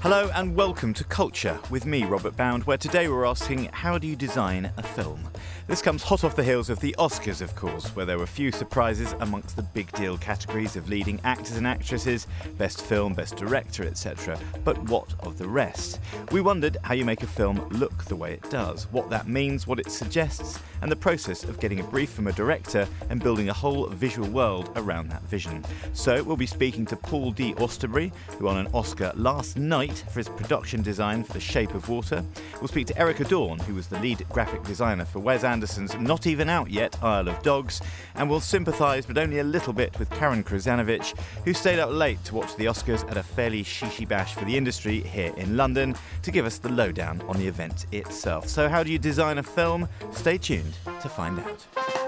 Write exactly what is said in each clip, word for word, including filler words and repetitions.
Hello and welcome to Culture with me, Robert Bound, where today we're asking, how do you design a film? This comes hot off the heels of the Oscars, of course, where there were few surprises amongst the big deal categories of leading actors and actresses, best film, best director, et cetera. But what of the rest? We wondered how you make a film look the way it does, what that means, what it suggests, and the process of getting a brief from a director and building a whole visual world around that vision. So we'll be speaking to Paul D. Austerberry, who won an Oscar last night for his production design for The Shape of Water. We'll speak to Erica Dawn, who was the lead graphic designer for Wes Anderson's not even out yet Isle of Dogs, and we'll sympathise, but only a little bit, with Karen Krzanovich, who stayed up late to watch the Oscars at a fairly shishi bash for the industry here in London, to give us the lowdown on the event itself. So how do you design a film? Stay tuned to find out.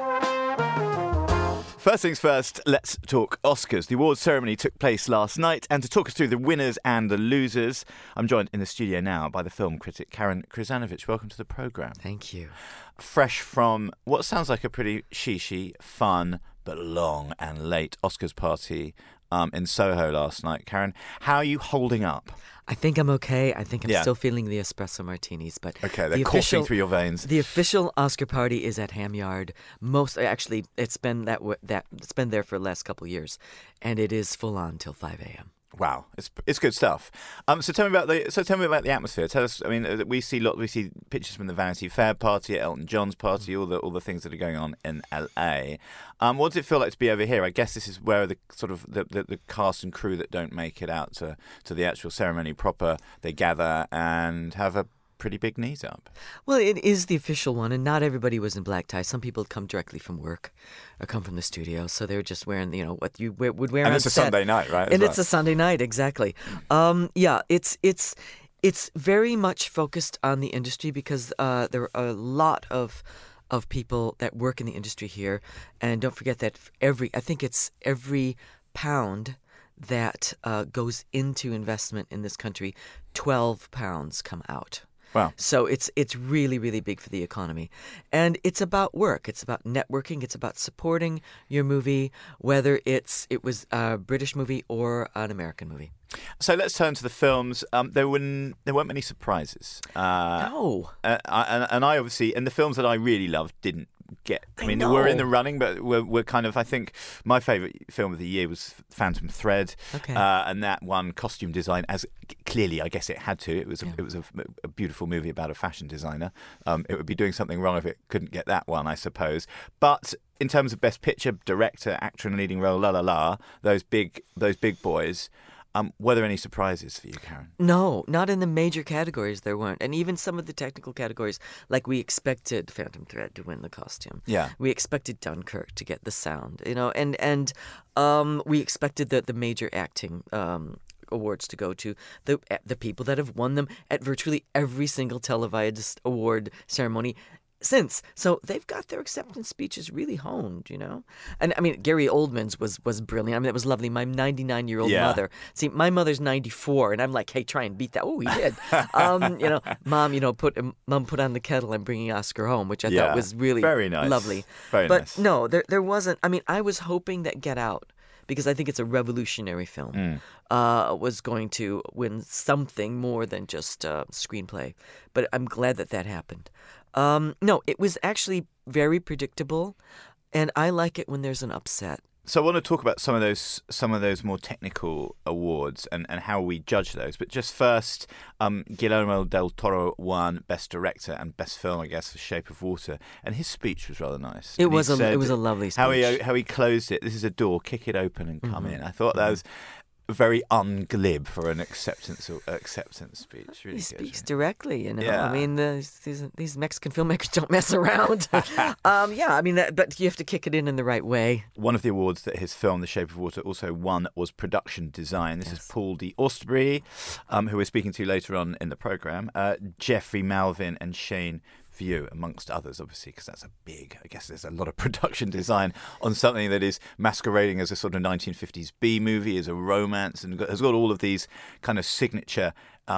First things first, let's talk Oscars. The awards ceremony took place last night, and to talk us through the winners and the losers, I'm joined in the studio now by the film critic Karen Krzanovich. Welcome to the programme. Thank you. Fresh from what sounds like a pretty shishi, fun, but long and late Oscars party um, in Soho last night. Karen, how are you holding up? I think I'm okay. I think I'm Yeah. still feeling the espresso martinis, but Okay, they're the coursing official, through your veins. The official Oscar party is at Ham Yard. Most actually, it's been that w- that it's been there for the last couple of years, and it is full on till five a.m. Wow, it's it's good stuff. Um, so tell me about the so tell me about the atmosphere. Tell us. I mean, uh, we see lot we see pictures from the Vanity Fair party, at Elton John's party, all the all the things that are going on in L A. Um, what does it feel like to be over here? I guess this is where the sort of the, the, the cast and crew that don't make it out to to the actual ceremony proper, they gather and have a pretty big knees up. Well, it is the official one, and not everybody was in black tie. Some people come directly from work or come from the studio, so they're just wearing, you know, what you wear, would wear And on it's a set. Sunday night, right? as And well? it's a Sunday night, exactly. Um, yeah, it's it's it's very much focused on the industry because uh, there are a lot of of people that work in the industry here, and don't forget that every I think it's every pound that uh, goes into investment in this country, twelve pounds come out. Wow. So it's it's really, really big for the economy. And it's about work. It's about networking. It's about supporting your movie, whether it's it was a British movie or an American movie. So let's turn to the films. Um, there weren't there weren't many surprises. Uh, No. uh, I, and, and I obviously, and the films that I really loved didn't get. I I mean, know. we're in the running, but we're, we're kind of. I think my favourite film of the year was Phantom Thread, Okay. uh, and that won costume design. As clearly, I guess it had to. It was a, Yeah. it was a, a beautiful movie about a fashion designer. Um, it would be doing something wrong if it couldn't get that one, I suppose. But in terms of best picture, director, actor in leading role, la la la, those big those big boys. Um, were there any surprises for you, Karen? No, not in the major categories there weren't. And even some of the technical categories, like we expected Phantom Thread to win the costume. Yeah. We expected Dunkirk to get the sound, you know, and and um, we expected the, the major acting um, awards to go to the the people that have won them at virtually every single televised award ceremony since. So they've got their acceptance speeches really honed, you know? And I mean, Gary Oldman's was, was brilliant. I mean, that was lovely. My ninety-nine-year-old Yeah. mother. See, my mother's ninety-four, and I'm like, hey, try and beat that. Oh, he did. um, you know, mom, you know, put mom put on the kettle. I'm bringing Oscar home, which I Yeah. thought was really Very nice. lovely. Very but nice. no, there there wasn't. I mean, I was hoping that Get Out, because I think it's a revolutionary film, Mm. uh, was going to win something more than just uh, screenplay. But I'm glad that that happened. Um, no, it was actually very predictable, and I like it when there's an upset. So I want to talk about some of those some of those more technical awards and, and how we judge those. But just first, um, Guillermo del Toro won Best Director and Best Film, I guess, for Shape of Water, and his speech was rather nice. It And he was a said it was a lovely speech. how he how he closed it. This is a door. Kick it open and come Mhm. in. I thought that was very unglib for an acceptance acceptance speech. Really He good. speaks directly, you know. Yeah. I mean, the, these these Mexican filmmakers don't mess around. um, yeah, I mean, that, but you have to kick it in in the right way. One of the awards that his film, The Shape of Water, also won was production design. This Yes. is Paul D. Austerberry, um, who we're speaking to later on in the programme. Uh, Jeffrey Malvin and Shane View, amongst others, obviously, because that's a big, I guess there's a lot of production design on something that is masquerading as a sort of nineteen fifties B movie, as a romance, and got- has got all of these kind of signature um,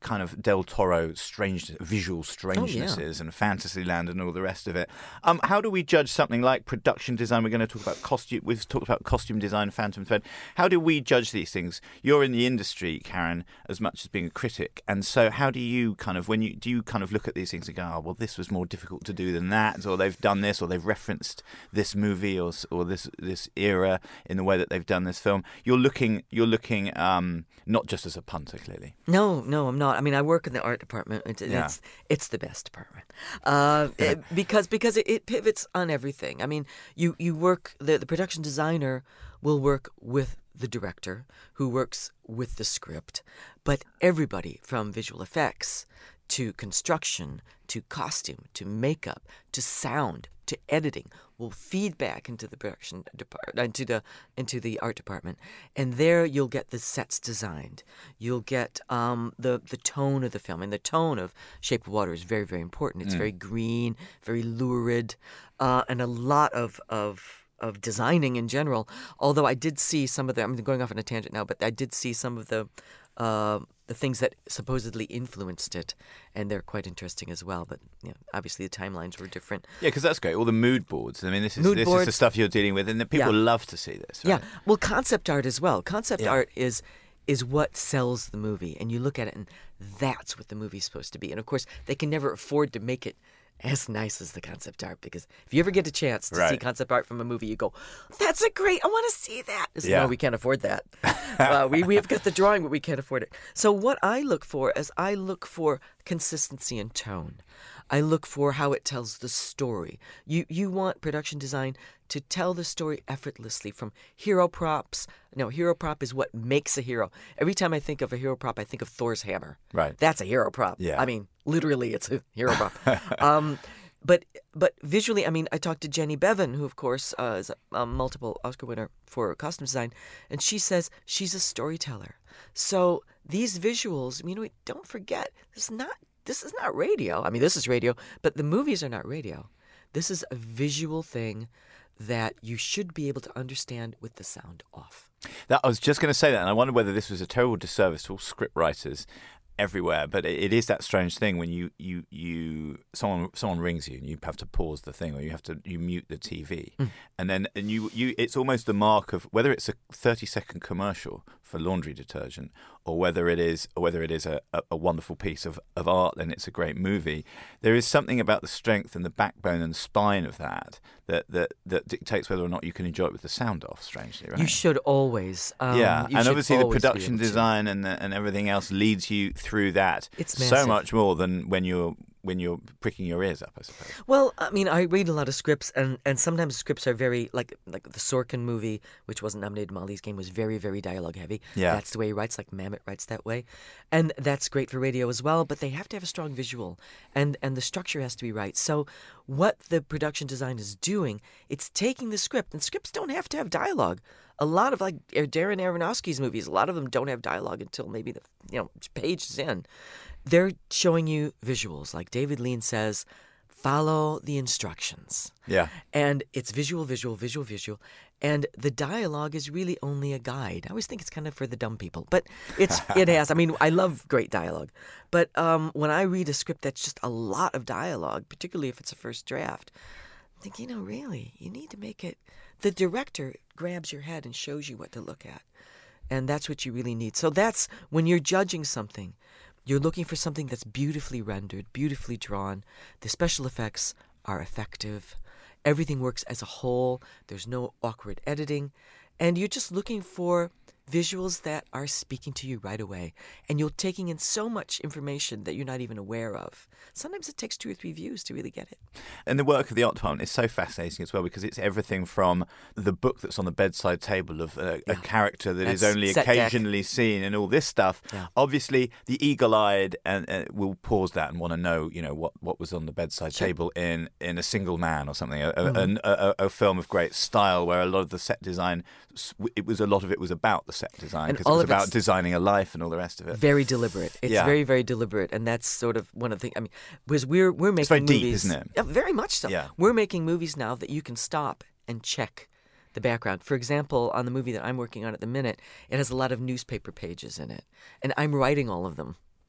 kind of Del Toro strange visual strangenesses oh, yeah. and Fantasyland and all the rest of it. Um, how do we judge something like production design? We're going to talk about costume. We've talked about costume design, Phantom Thread. How do we judge these things? You're in the industry, Karen, as much as being a critic, and so how do you kind of when you do you kind of look at these things and go, oh, well, this was more difficult to do than that, or they've done this, or they've referenced this movie or or this this era in the way that they've done this film. You're looking you're looking um, not just as a punter, clearly. No, no, I'm not. I mean, I work in the art department. It's Yeah. it's, it's the best department uh, it, because because it, it pivots on everything. I mean, you you work the the production designer will work with the director who works with the script, but everybody from visual effects to construction to costume to makeup to sound to editing will feed back into the production department, into the into the art department, and there you'll get the sets designed. You'll get um, the the tone of the film, and the tone of Shape of Water is very very important. It's Mm. very green, very lurid, uh, and a lot of of of designing in general. Although I did see some of the, I'm going off on a tangent now, but I did see some of the uh, the things that supposedly influenced it, and they're quite interesting as well. But you know, obviously the timelines were different. Yeah, because that's great. All the mood boards. I mean, this is Mood this is boards. the stuff you're dealing with, and the people Yeah. love to see this. Right? Yeah, well, concept art as well. Concept Yeah. art is is what sells the movie, and you look at it, and that's what the movie's supposed to be. And of course, they can never afford to make it as nice as the concept art, because if you ever get a chance to see Right. concept art from a movie, you go, "That's a great! I want to see that." It's, Yeah. No, we can't afford that. uh, we we have got the drawing, but we can't afford it. So what I look for is I look for consistency in tone. I look for how it tells the story. You you want production design to tell the story effortlessly from hero props. No, hero prop is what makes a hero. Every time I think of a hero prop, I think of Thor's hammer. Right. That's a hero prop. Yeah. I mean, literally, it's a hero prop. um, but but visually, I mean, I talked to Jenny Bevan, who, of course, uh, is a, a multiple Oscar winner for costume design, and she says she's a storyteller. So these visuals, you know, don't forget, this is not this is not radio. I mean, this is radio, but the movies are not radio. This is a visual thing that you should be able to understand with the sound off. That, I was just going to say that, and I wonder whether this was a terrible disservice to all script writers everywhere. But it, it is that strange thing when you, you you someone someone rings you and you have to pause the thing, or you have to you mute the T V, Mm. and then and you, you it's almost the mark of whether it's a thirty second commercial for laundry detergent, or whether it is or whether it is a, a, a wonderful piece of, of art and it's a great movie. There is something about the strength and the backbone and spine of that that that, that dictates whether or not you can enjoy it with the sound off. Strangely, right? You should always. Um, yeah, you and should obviously the always be production able to. design and the, and everything else leads you through that It's so massive. much more than when you're when you're pricking your ears up, I suppose. Well, I mean, I read a lot of scripts, and, and sometimes scripts are very, like like the Sorkin movie, which wasn't nominated, Molly's Game, was very, very dialogue heavy. Yeah. That's the way he writes, like Mamet writes that way. And that's great for radio as well, but they have to have a strong visual, and, and the structure has to be right. So what the production design is doing, it's taking the script, and scripts don't have to have dialogue. A lot of, like, Darren Aronofsky's movies, a lot of them don't have dialogue until maybe the you know page is in. They're showing you visuals. Like David Lean says, follow the instructions. Yeah. And it's visual, visual, visual, visual. And the dialogue is really only a guide. I always think it's kind of for the dumb people. But it's it has. I mean, I love great dialogue. But um, when I read a script that's just a lot of dialogue, particularly if it's a first draft, I think, you know, really, you need to make it... The director grabs your head and shows you what to look at. And that's what you really need. So that's when you're judging something. You're looking for something that's beautifully rendered, beautifully drawn. The special effects are effective. Everything works as a whole. There's no awkward editing. And you're just looking for visuals that are speaking to you right away. And you're taking in so much information that you're not even aware of. Sometimes it takes two or three views to really get it. And the work of the art department is so fascinating as well, because it's everything from the book that's on the bedside table of a, Yeah. a character that is That's only set deck. occasionally seen, and all this stuff. Yeah. Obviously, the eagle-eyed and uh, will pause that and want to know, you know, what, what was on the bedside Sure. table in, in A Single Man or something, a, a, Mhm. a, a, a film of great style where a lot of the set design, it was a lot of it was about the set design, And because it all was of about it's- designing a life and all the rest of it. Very deliberate. It's Yeah. very, very deliberate, and that's sort of one of the things. I mean, because we're we're making very deep, movies, isn't it? Yeah, very much so. Yeah. We're making movies now that you can stop and check the background. For example, on the movie that I'm working on at the minute, it has a lot of newspaper pages in it, and I'm writing all of them.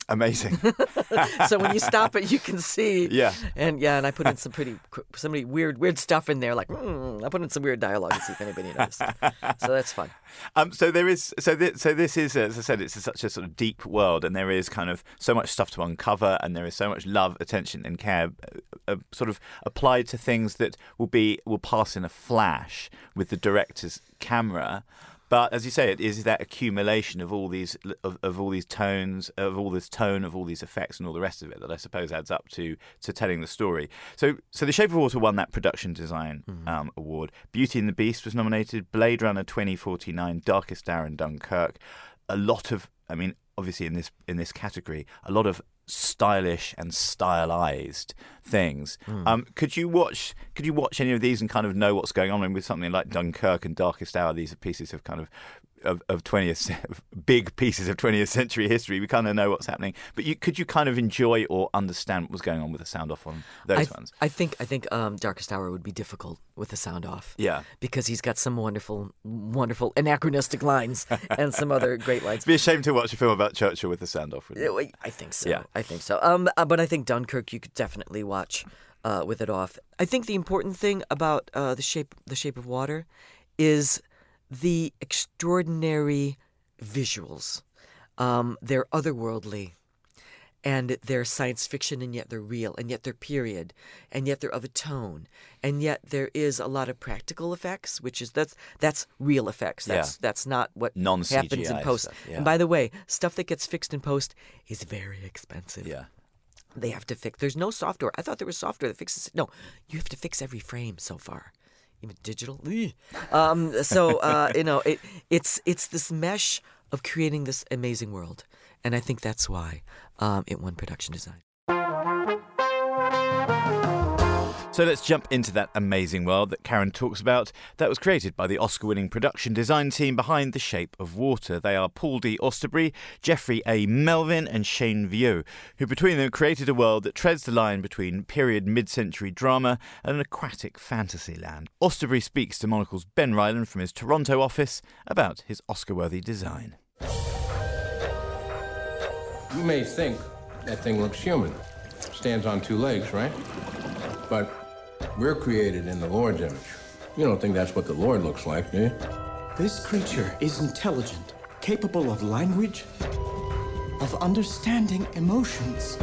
Amazing. So when you stop it, you can see. Yeah. And yeah, and I put in some pretty, some pretty weird, weird stuff in there. Like, mm, I put in some weird dialogue to see if anybody noticed. So that's fun. Um, so there is, so this, so this is, as I said, it's such a sort of deep world, and there is kind of so much stuff to uncover, and there is so much love, attention, and care, uh, uh, sort of applied to things that will be will pass in a flash with the director's camera. But as you say, it is that accumulation of all these of, of all these tones, of all this tone, of all these effects, and all the rest of it that I suppose adds up to to telling the story. So, so The Shape of Water won that production design mm-hmm. um, award. Beauty and the Beast was nominated. Blade Runner twenty forty-nine, Darkest Hour, and Dunkirk. A lot of, I mean, obviously in this in this category, a lot of stylish and stylized things. Mm. Um, could you watch? Could you watch any of these and kind of know what's going on? I mean, with something like Dunkirk and Darkest Hour, these are pieces of kind of of, of twentieth big pieces of twentieth century history. We kind of know what's happening. But you, could you kind of enjoy or understand what was going on with the sound off on those I th- ones? I think I think um, Darkest Hour would be difficult with the sound off. Yeah, because he's got some wonderful, wonderful anachronistic lines and some other great lines. It'd be a shame to watch a film about Churchill with the sound off. Wouldn't it? I think so. Yeah. I think so. Um, but I think Dunkirk you could definitely watch uh, with it off. I think the important thing about uh, the shape the Shape of Water is the extraordinary visuals. Um, they're otherworldly, and they're science fiction, and yet they're real, and yet they're period, and yet they're of a tone, and yet there is a lot of practical effects, which is that's that's real effects. That's yeah. that's not what Non-C G I happens in post. Stuff, yeah. And by the way, stuff that gets fixed in post is very expensive. Yeah. They have to fix. There's no software. I thought there was software that fixes it. No, you have to fix every frame so far. Even digital. Um, so uh, you know, it it's it's this mesh of creating this amazing world, and I think that's why um, it won production design. So let's jump into that amazing world that Karen talks about that was created by the Oscar-winning production design team behind The Shape of Water. They are Paul D. Austerbury, Jeffrey A. Melvin and Shane Vieux, who between them created a world that treads the line between period mid-century drama and an aquatic fantasy land. Austerbury speaks to Monocle's Ben Ryland from his Toronto office about his Oscar-worthy design. You may think that thing looks human. Stands on two legs, right? But we're created in the Lord's image. You don't think that's what the Lord looks like, do you? This creature is intelligent, capable of language, of understanding emotions.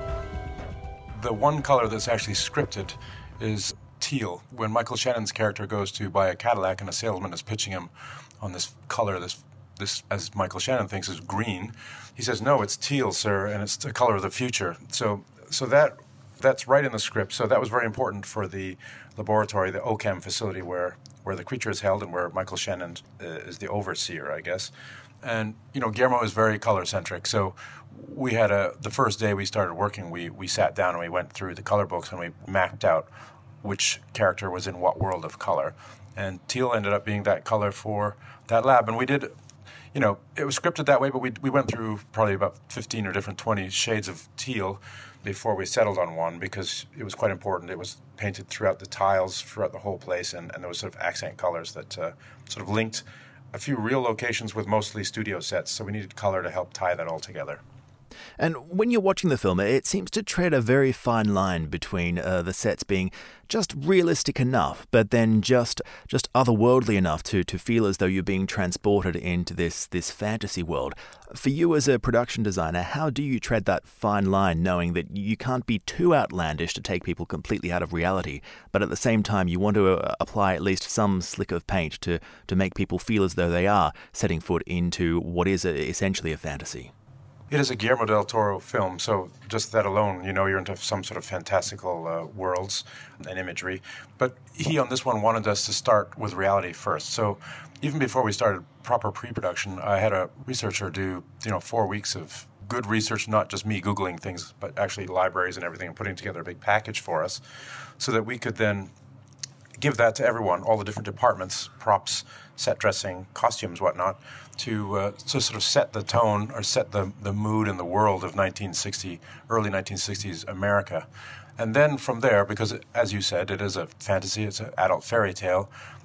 The one color that's actually scripted is teal. When Michael Shannon's character goes to buy a Cadillac and a salesman is pitching him on this color, this, this as Michael Shannon thinks is green, he says, "No, it's teal, sir, and it's the color of the future." So, so that... That's right in the script. So that was very important for the laboratory, the O C H A M facility where, where the creature is held and where Michael Shannon uh, is the overseer, I guess. And, you know, Guillermo is very color-centric. So we had a, the first day we started working, we, we sat down and we went through the color books and we mapped out which character was in what world of color. And teal ended up being that color for that lab. And we did, you know, it was scripted that way, but we we went through probably about fifteen or different twenty shades of teal before we settled on one because it was quite important. It was painted throughout the tiles, throughout the whole place, and, and there was sort of accent colors that uh, sort of linked a few real locations with mostly studio sets, so we needed color to help tie that all together. And when you're watching the film, it seems to tread a very fine line between uh, the sets being just realistic enough, but then just just otherworldly enough to, to feel as though you're being transported into this, this fantasy world. For you as a production designer, how do you tread that fine line knowing that you can't be too outlandish to take people completely out of reality, but at the same time you want to uh, apply at least some slick of paint to, to make people feel as though they are setting foot into what is a, essentially a fantasy? It is a Guillermo del Toro film, so just that alone, you know, you're into some sort of fantastical uh, worlds and imagery. But he, on this one, wanted us to start with reality first. So even before we started proper pre-production, I had a researcher do, you know, four weeks of good research, not just me Googling things, but actually libraries and everything, and putting together a big package for us so that we could then give that to everyone, all the different departments, props, set dressing, costumes, whatnot, to uh, to sort of set the tone or set the, the mood in the world of nineteen sixty, early nineteen sixties America. And then from there, because as you said, it is a fantasy, it's an adult fairy tale,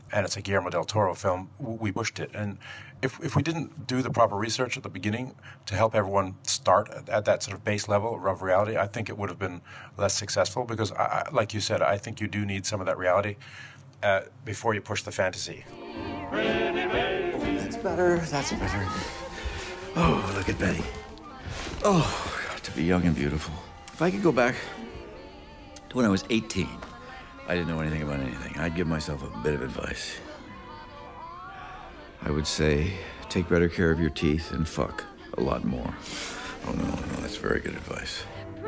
and it's a Guillermo del Toro film, we pushed it. And if if we didn't do the proper research at the beginning to help everyone start at, at that sort of base level of reality, I think it would have been less successful because, I, I, like you said, I think you do need some of that reality uh, before you push the fantasy. That's better, that's better. Oh, look at Betty. Oh, God, to be young and beautiful. If I could go back to when I was eighteen, I didn't know anything about anything, I'd give myself a bit of advice. I would say, take better care of your teeth and fuck a lot more. Oh, no, no, that's very good advice.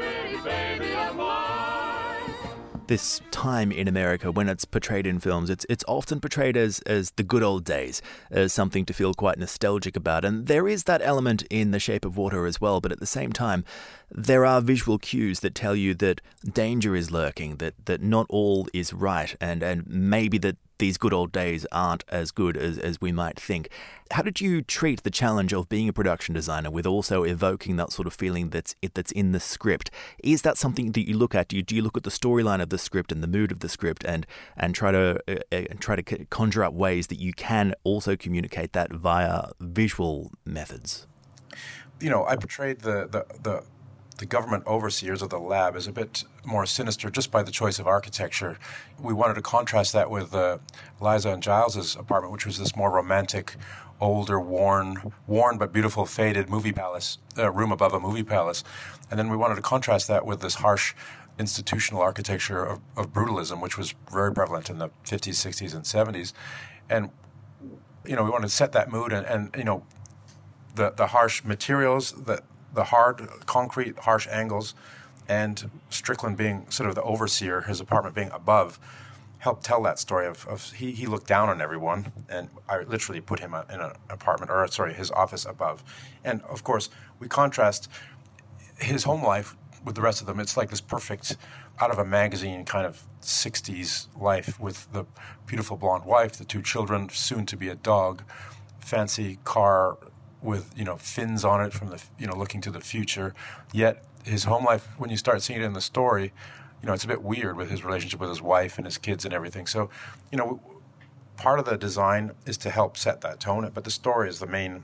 This time in America, when it's portrayed in films, it's it's often portrayed as, as the good old days, as something to feel quite nostalgic about. And there is that element in The Shape of Water as well, but at the same time, there are visual cues that tell you that danger is lurking, that, that not all is right, and, and maybe that these good old days aren't as good as, as we might think. How did you treat the challenge of being a production designer with also evoking that sort of feeling that's it that's in the script? Is that something that you look at? Do you, do you look at the storyline of the script and the mood of the script and and try to uh, uh, try to conjure up ways that you can also communicate that via visual methods? You know, I portrayed the the the the government overseers of the lab is a bit more sinister just by the choice of architecture. We wanted to contrast that with uh, Liza and Giles's apartment, which was this more romantic, older, worn, worn but beautiful, faded movie palace, uh, room above a movie palace. And then we wanted to contrast that with this harsh institutional architecture of, of brutalism, which was very prevalent in the fifties, sixties, and seventies. And, you know, we wanted to set that mood and, and you know, the, the harsh materials, the the hard, concrete, harsh angles, and Strickland being sort of the overseer, his apartment being above, helped tell that story of, of he, he looked down on everyone, and I literally put him in an apartment, or sorry, his office above. And, of course, we contrast his home life with the rest of them. It's like this perfect, out of a magazine kind of sixties life with the beautiful blonde wife, the two children, soon to be a dog, fancy car, with, you know, fins on it from the, you know, looking to the future. Yet his home life, when you start seeing it in the story, you know, it's a bit weird with his relationship with his wife and his kids and everything. So, you know, part of the design is to help set that tone, but the story is the main,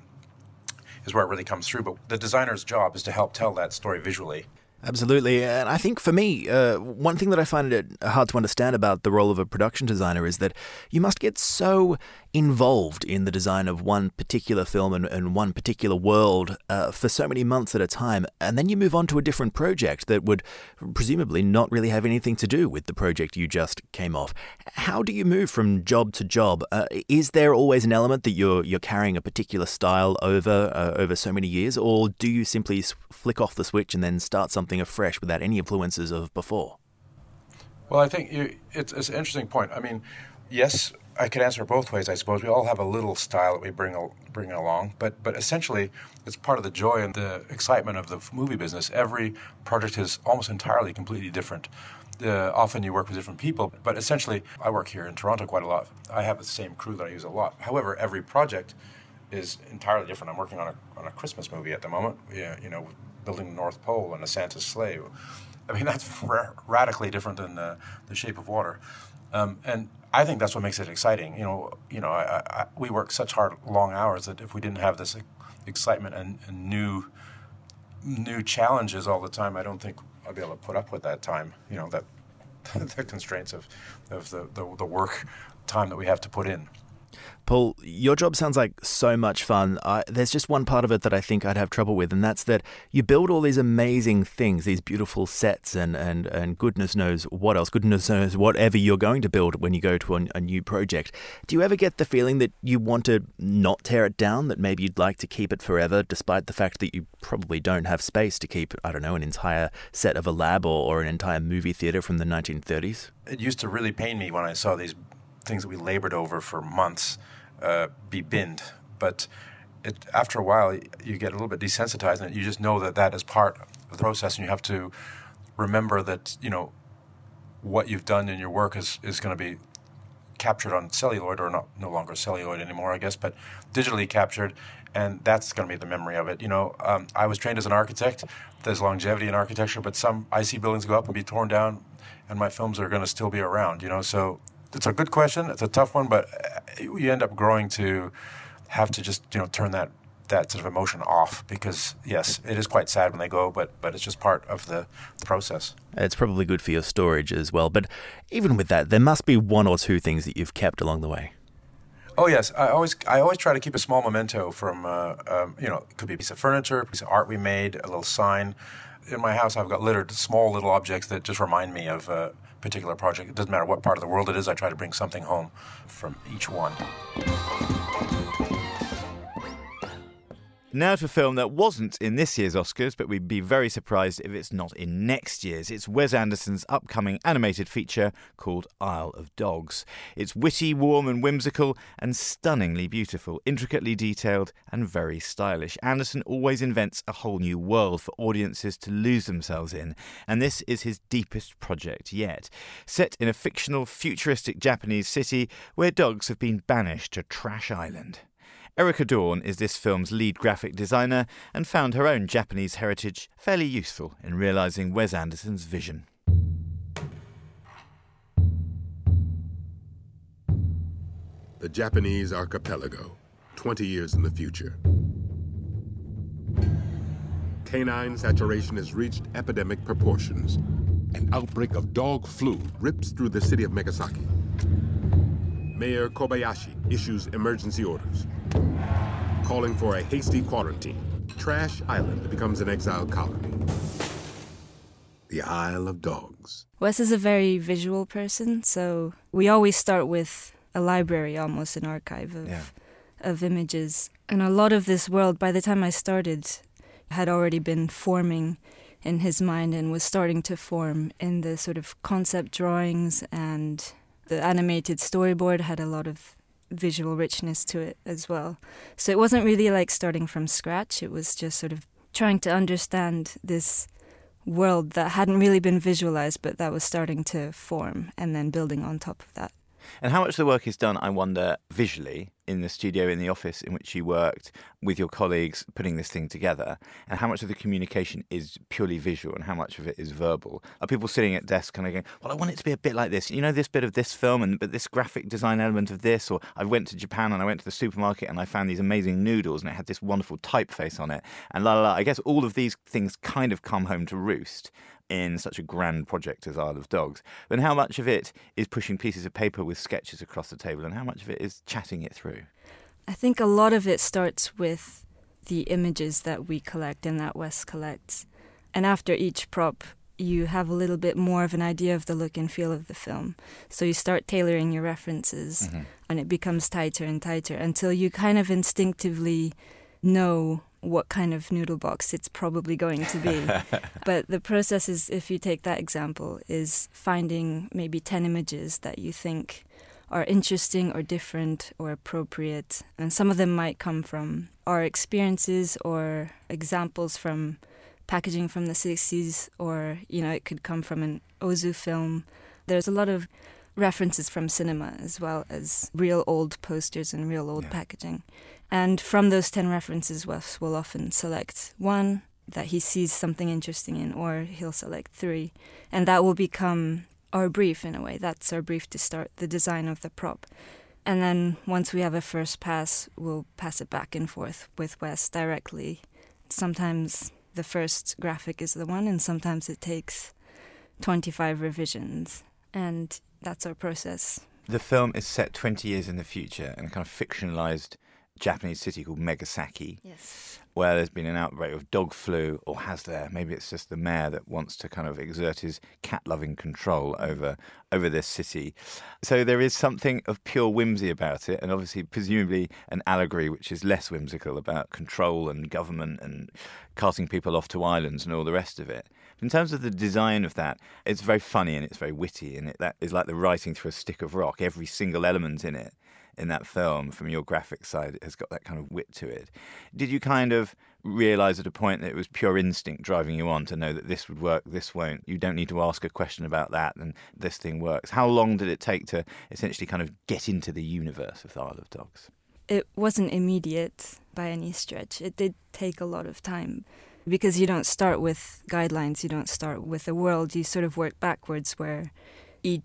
is where it really comes through. But the designer's job is to help tell that story visually. Absolutely. And I think for me, uh, one thing that I find it hard to understand about the role of a production designer is that you must get so involved in the design of one particular film and, and one particular world uh, for so many months at a time, and then you move on to a different project that would presumably not really have anything to do with the project you just came off. How do you move from job to job? Uh, is there always an element that you're you're carrying a particular style over uh, over so many years, or do you simply flick off the switch and then start something afresh without any influences of before? Well, I think you, it's, it's an interesting point. I mean, yes, I could answer both ways, I suppose. We all have a little style that we bring bring along, but but essentially, it's part of the joy and the excitement of the movie business. Every project is almost entirely completely different. Uh, often you work with different people, but essentially, I work here in Toronto quite a lot. I have the same crew that I use a lot. However, every project is entirely different. I'm working on a on a Christmas movie at the moment. Yeah, you know, building the North Pole and a Santa's sleigh. I mean, that's ra- radically different than uh, The Shape of Water. Um, and I think that's what makes it exciting. You know, you know, I, I, we work such hard, long hours that if we didn't have this excitement and, and new, new challenges all the time, I don't think I'd be able to put up with that time. You know, that the constraints of, of the, the the work time that we have to put in. Paul, your job sounds like so much fun. I, there's just one part of it that I think I'd have trouble with, and that's that you build all these amazing things, these beautiful sets, and, and, and goodness knows what else, goodness knows whatever you're going to build when you go to a, a new project. Do you ever get the feeling that you want to not tear it down, that maybe you'd like to keep it forever, despite the fact that you probably don't have space to keep, I don't know, an entire set of a lab or, or an entire movie theater from the nineteen thirties? It used to really pain me when I saw these things that we labored over for months uh, be binned. But it, after a while, you get a little bit desensitized, and you just know that that is part of the process, and you have to remember that, you know, what you've done in your work is, is going to be captured on celluloid, or not no longer celluloid anymore, I guess, but digitally captured, and that's going to be the memory of it. You know, um, I was trained as an architect. There's longevity in architecture, but some I see buildings go up and be torn down, and my films are going to still be around, you know, so it's a good question. It's a tough one, but you end up growing to have to just, you know, turn that that sort of emotion off because, yes, it is quite sad when they go, but but it's just part of the, the process. It's probably good for your storage as well. But even with that, there must be one or two things that you've kept along the way. Oh, yes. I always I always try to keep a small memento from, uh, um, you know, it could be a piece of furniture, a piece of art we made, a little sign. In my house, I've got littered small little objects that just remind me of a particular project. It doesn't matter what part of the world it is. I try to bring something home from each one. Now to a film that wasn't in this year's Oscars, but we'd be very surprised if it's not in next year's. It's Wes Anderson's upcoming animated feature called Isle of Dogs. It's witty, warm and whimsical and stunningly beautiful, intricately detailed and very stylish. Anderson always invents a whole new world for audiences to lose themselves in, and this is his deepest project yet. Set in a fictional, futuristic Japanese city where dogs have been banished to Trash Island. Erica Dawn is this film's lead graphic designer and found her own Japanese heritage fairly useful in realising Wes Anderson's vision. The Japanese archipelago, twenty years in the future. Canine saturation has reached epidemic proportions. An outbreak of dog flu rips through the city of Megasaki. Mayor Kobayashi issues emergency orders, calling for a hasty quarantine. Trash Island becomes an exile colony. The Isle of Dogs. Wes is a very visual person, so we always start with a library, almost an archive of, yeah. of images. And a lot of this world, by the time I started, had already been forming in his mind and was starting to form in the sort of concept drawings, and the animated storyboard had a lot of visual richness to it as well. So it wasn't really like starting from scratch. It was just sort of trying to understand this world that hadn't really been visualized, but that was starting to form, and then building on top of that. And how much of the work is done, I wonder, visually in the studio, in the office in which you worked with your colleagues putting this thing together, and how much of the communication is purely visual and how much of it is verbal? Are people sitting at desks kind of going, well, I want it to be a bit like this, you know, this bit of this film and but this graphic design element of this, or I went to Japan and I went to the supermarket and I found these amazing noodles and it had this wonderful typeface on it, and la la la. I guess all of these things kind of come home to roost in such a grand project as Isle of Dogs. Then how much of it is pushing pieces of paper with sketches across the table, and how much of it is chatting it through? I think a lot of it starts with the images that we collect and that Wes collects. And after each prop, you have a little bit more of an idea of the look and feel of the film. So you start tailoring your references, mm-hmm. and it becomes tighter and tighter until you kind of instinctively know what kind of noodle box it's probably going to be. But the process is, if you take that example, is finding maybe ten images that you think are interesting or different or appropriate. And some of them might come from our experiences or examples from packaging from the sixties, or, you know, it could come from an Ozu film. There's a lot of references from cinema as well as real old posters and real old yeah. packaging. And from those ten references, Wes will often select one that he sees something interesting in, or he'll select three. And that will become our brief in a way. That's our brief to start the design of the prop. And then once we have a first pass, we'll pass it back and forth with Wes directly. Sometimes the first graphic is the one, and sometimes it takes twenty-five revisions. And that's our process. The film is set twenty years in the future in a kind of fictionalized Japanese city called Megasaki, yes. where there's been an outbreak of dog flu, or has there? Maybe it's just the mayor that wants to kind of exert his cat-loving control over over this city. So there is something of pure whimsy about it, and obviously, presumably, an allegory which is less whimsical about control and government and casting people off to islands and all the rest of it. In terms of the design of that, it's very funny and it's very witty, and it, that is like the writing through a stick of rock. Every single element in it, in that film, from your graphic side, has got that kind of wit to it. Did you kind of realise at a point that it was pure instinct driving you on to know that this would work, this won't? You don't need to ask a question about that, and this thing works. How long did it take to essentially kind of get into the universe of the Isle of Dogs? It wasn't immediate by any stretch. It did take a lot of time, because you don't start with guidelines, you don't start with a world, you sort of work backwards, where each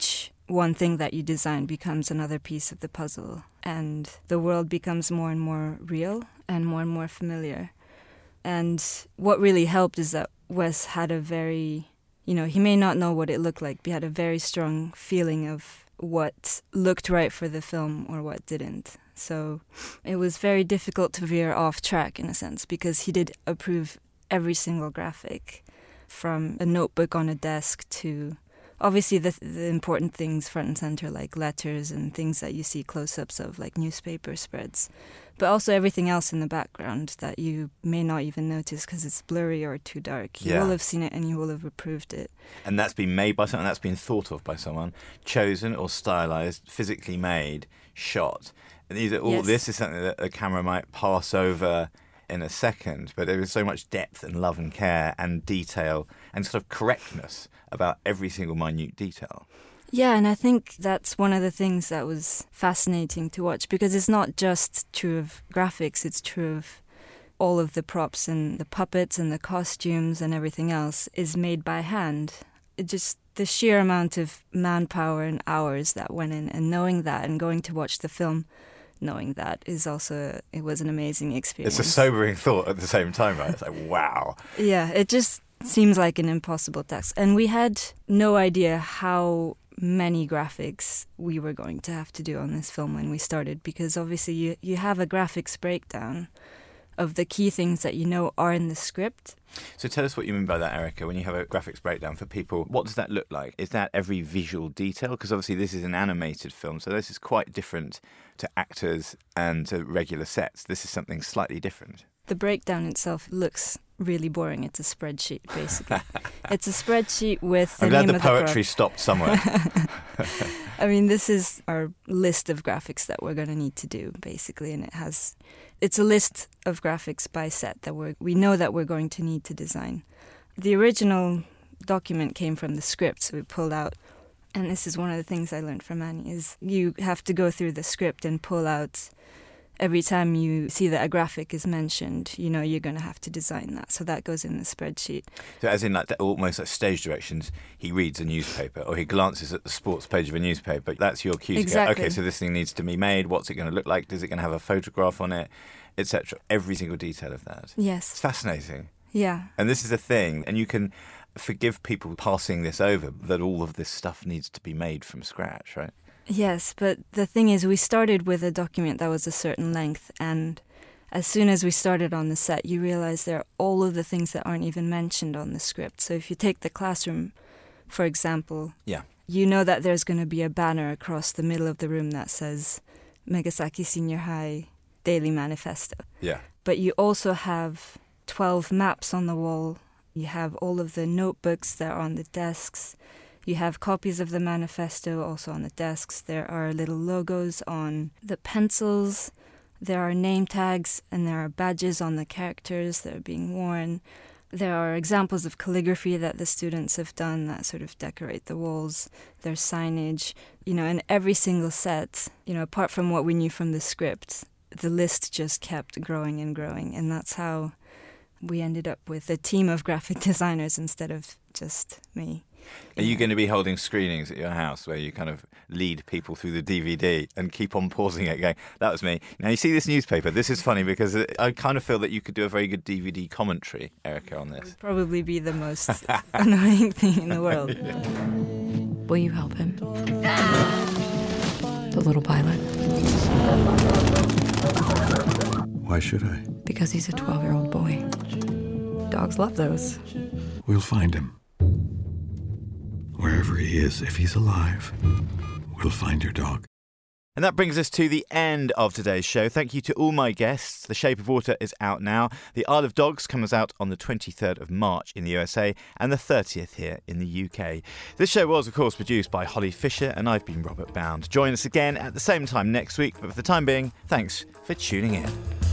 one thing that you design becomes another piece of the puzzle, and the world becomes more and more real and more and more familiar. And what really helped is that Wes had a very, you know, he may not know what it looked like, but he had a very strong feeling of what looked right for the film or what didn't. So it was very difficult to veer off track in a sense, because he did approve every single graphic, from a notebook on a desk to obviously the, the important things front and center, like letters and things that you see close-ups of, like newspaper spreads, but also everything else in the background that you may not even notice because it's blurry or too dark. You Yeah. will have seen it and you will have approved it. And that's been made by someone, that's been thought of by someone, chosen or stylized, physically made, shot. And these are all, Yes. this is something that the camera might pass over in a second, but there is so much depth and love and care and detail and sort of correctness about every single minute detail. Yeah, and I think that's one of the things that was fascinating to watch, because it's not just true of graphics, it's true of all of the props and the puppets and the costumes and everything else is made by hand. It just, the sheer amount of manpower and hours that went in, and knowing that and going to watch the film knowing that is also, it was an amazing experience. It's a sobering thought at the same time, right? It's like, wow. Yeah, it just seems like an impossible task. And we had no idea how many graphics we were going to have to do on this film when we started, because obviously you, you have a graphics breakdown of the key things that you know are in the script. So tell us what you mean by that, Erica, when you have a graphics breakdown for people. What does that look like? Is that every visual detail? Because obviously this is an animated film, so this is quite different to actors and to regular sets. This is something slightly different. The breakdown itself looks really boring. It's a spreadsheet, basically. It's a spreadsheet with the I'm glad name the of the poetry prop. stopped somewhere. I mean, this is our list of graphics that we're going to need to do, basically, and it has, it's a list of graphics by set that we're, we know that we're going to need to design. The original document came from the script, so we pulled out, and this is one of the things I learned from Annie, is you have to go through the script and pull out. Every time you see that a graphic is mentioned, you know you're going to have to design that. So that goes in the spreadsheet. So as in like the, almost like stage directions, he reads a newspaper or he glances at the sports page of a newspaper. That's your cue to Exactly. go, okay, so this thing needs to be made. What's it going to look like? Is it going to have a photograph on it, et cetera? Every single detail of that. It's Yes. fascinating. Yeah. And this is a thing, and you can forgive people passing this over, that all of this stuff needs to be made from scratch, right? Yes, but the thing is, we started with a document that was a certain length, and as soon as we started on the set, you realize there are all of the things that aren't even mentioned on the script. So if you take the classroom, for example, Yeah. you know that there's going to be a banner across the middle of the room that says Megasaki Senior High Daily Manifesto. Yeah. But you also have twelve maps on the wall. You have all of the notebooks that are on the desks. You have copies of the manifesto also on the desks. There are little logos on the pencils. There are name tags, and there are badges on the characters that are being worn. There are examples of calligraphy that the students have done that sort of decorate the walls. There's signage, you know, in every single set, you know, apart from what we knew from the script, the list just kept growing and growing. And that's how we ended up with a team of graphic designers instead of just me. Are you going to be holding screenings at your house where you kind of lead people through the D V D and keep on pausing it going, that was me. Now, you see this newspaper. This is funny because I kind of feel that you could do a very good D V D commentary, Erica, on this. Probably be the most annoying thing in the world. Will you help him? The little pilot. Why should I? Because he's a twelve-year-old boy. Dogs love those. We'll find him. Wherever he is, if he's alive, we'll find your dog. And that brings us to the end of today's show. Thank you to all my guests. The Shape of Water is out now. The Isle of Dogs comes out on the twenty-third of March in the U S A and the thirtieth here in the U K. This show was, of course, produced by Holly Fisher, and I've been Robert Bound. Join us again at the same time next week, but for the time being, thanks for tuning in.